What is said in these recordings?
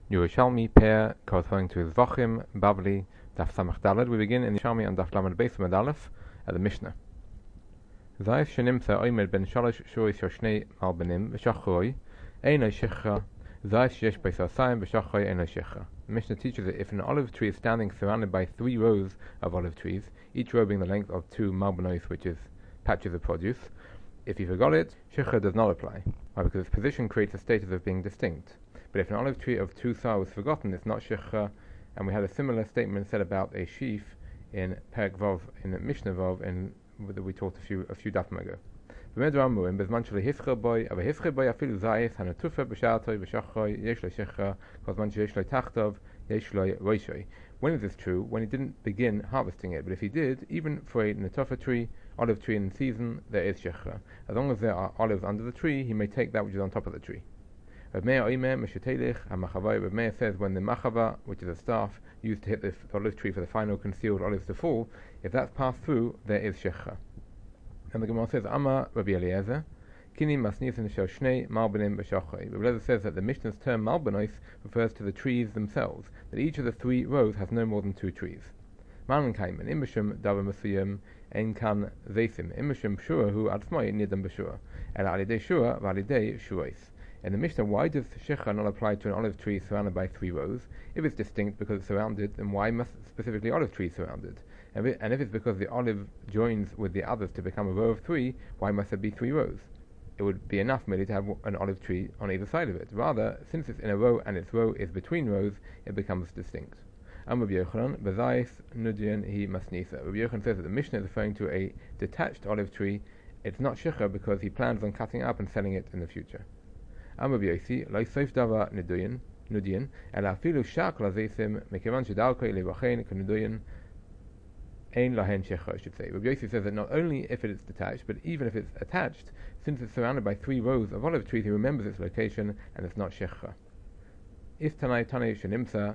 Yerushalmi pair corresponding to Zvachim, Bavli, Daf Samach Daled. We begin in Yerushalmi on Daf Lamed Beis Amud Aleph at the Mishnah. Zayis shenimtza oimed ben shalosh shuris yoshnei mal benim v'shachroi einay shecha zayis shesh beis asayim v'shachroi einay shecha. The Mishnah teaches that if an olive tree is standing surrounded by 3 rows of olive trees, each row being the length of 2 malbanois, which is patches of produce, if you forgot it, shecha does not apply. Why? Because its position creates a status of being distinct. But if an olive tree of 2 sar was forgotten, it's not shecha, and we had a similar statement said about a sheaf in Perek Vav, in Mishnah Vav, that we taught a few dafim ago. When is this true? When he didn't begin harvesting it. But if he did, even for a netofa tree, olive tree in season, there is shecha. As long as there are olives under the tree, he may take that which is on top of the tree. Rav Meir says when the machava, which is a staff used to hit the olive tree for the final concealed olives to fall, if that's passed through, there is shecha. And the Gemara says, Amma Rabbi Eliezer, Kini masnisin shel shnei malbanim b'shachrei. Rabbi Eliezer says that the Mishnah's term malbanois refers to the trees themselves, that each of the 3 rows has no more than 2 trees. Malan kaimen imishim davar masuyim ein kan zeisim imishim shura hu atzmai nidam b'shura el alidei shura v'alidei shurais. In the Mishnah, why does shecha not apply to an olive tree surrounded by 3 rows? If it's distinct because it's surrounded, then why must specifically olive trees surrounded? And if it's because the olive joins with the others to become a row of 3, why must there be 3 rows? It would be enough merely to have an olive tree on either side of it. Rather, since it's in a row and its row is between rows, it becomes distinct. Rabbi Yochanan says that the Mishnah is referring to a detached olive tree. It's not shecha because he plans on cutting it up and selling it in the future. Amar B'yosi, lo soif davar nudian, ela afilu shak lazeisim, mekivan shedarko levachein k'nudian, ein lahen shecha, I should say. Rabbi Yosi says that not only if it is detached, but even if it's attached, since it's surrounded by 3 rows of olive trees, he remembers its location, and it's not shecha. Tanai tani shenimsa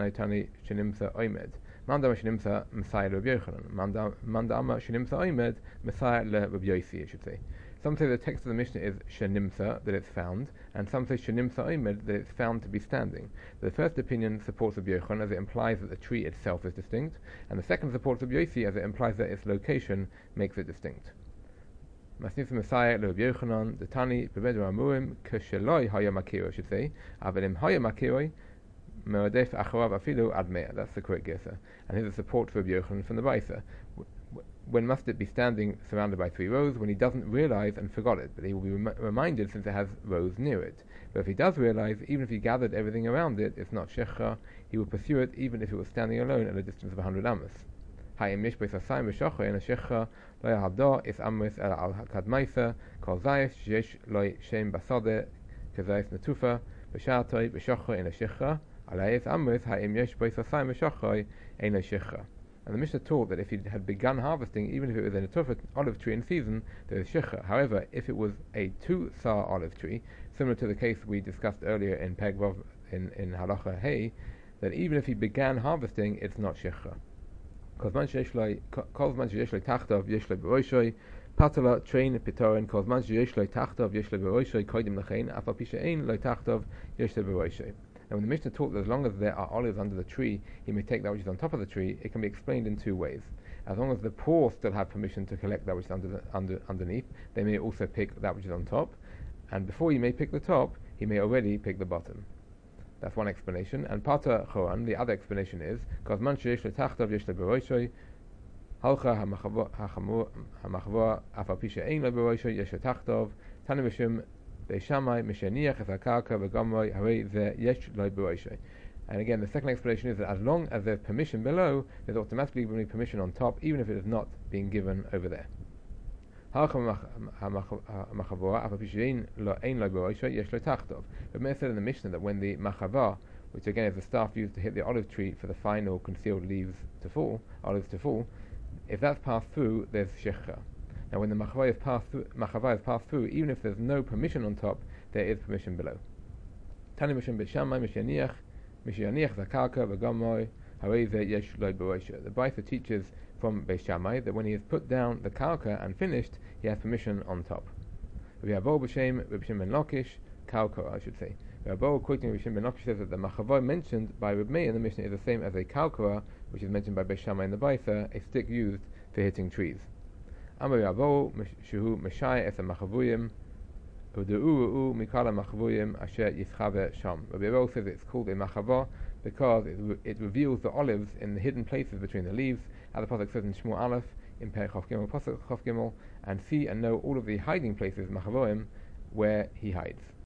oimed. Mandama shenimsa Messiah le Rabbi Yochanan. Mandama shenimsa oimed Messiah le Rabbi Yosi, I should say. Some say the text of the Mishnah is shenimsa, that it's found, and some say shenimsa oimed, that it's found to be standing. The first opinion supports Rabbi Yochanan as it implies that the tree itself is distinct, and the second supports Rabbi Yosi as it implies that its location makes it distinct. Masnif Messiah le Rabbi Yochanan, the Tani bebedu amurim kesheloi haya makiro, should say, avelim haya makiroi meradef acharav afilu admea. That's the correct guesser, and here's a support for Rabbi Yochanan from the Baisa. When must it be standing surrounded by 3 rows? When he doesn't realize and forgot it, but he will be reminded since it has rows near it. But if he does realize, even if he gathered everything around it, it's not shecha. He will pursue it even if it was standing alone at a distance of 100 amos. Hayim mishbeis asayim v'shachar en shecha lo yahavda is amos el al kadmaisa kol zayis shesh lo shem basade kezayis natufa v'shatoi v'shachar en shecha alayis amos hayim mishbeis asayim v'shachar en shecha. And the Mishnah taught that if he had begun harvesting, even if it was in a tufa olive tree in season, there is shecha. However, if it was a 2 sar olive tree, similar to the case we discussed earlier in Perek Vav in Halacha Hey, that even if he began harvesting, it's not shecha. Kozman sheyesh lo tachtav yesh lo b'roshoi patala train pitoren kozman sheyesh lo tachtav yesh lo b'roshoi kodim lachein afa pi she'ein lo tachtav yesh lo b'roshoi. And when the Mishnah taught that as long as there are olives under the tree, he may take that which is on top of the tree, it can be explained in 2 ways. As long as the poor still have permission to collect that which is underneath, they may also pick that which is on top, and before he may pick the top, he may already pick the bottom. That's one explanation. And Pata Choran, the other explanation is, Kozman sheyesh letachtav yesh leberoshoi, halcha hamachavoa afa pi she'ein leberoshoi yesh letachtav, tani mishum beishamai misheniach es hakarka v'gamroi harei ze yesh lo beroshoi. And again, the second explanation is that as long as there's permission below, there's automatically going to be permission on top, even if it is not being given over there. But Meir said in the Mishnah that when the machava, which again is the staff used to hit the olive tree for the final concealed olives to fall, if that's passed through, there's shecha. Now when the machava is passed through, even if there's no permission on top, there is permission below. Tani mishum b'shamai misheniach zakarka v'gamoi harei ze yesh lo b'roshoi. The Baisa teaches from Beis Shammai that when he has put down the karka and finished, he has permission on top. Rabbi Avo b'shem ben Lakish, karka, I should say. Rabbi quoting Rishon Ben Lakish says that the Machavah mentioned by Reb Meir in the Mishnah is the same as a kalkara, which is mentioned by Beis Shammai in the Baisa, a stick used for hitting trees. Amar Rabbi Shehu Meshai es Machavuyim U'De'u Mikala Machavuyim Asher Yischave Sham. Rabbi Rabbi says it's called a Machavah because it reveals the olives in the hidden places between the leaves, as the pasuk says in Shmuel Aleph in Perek Chof Gimel Pasuk Chof Gimel, and see and know all of the hiding places Machavoim where he hides.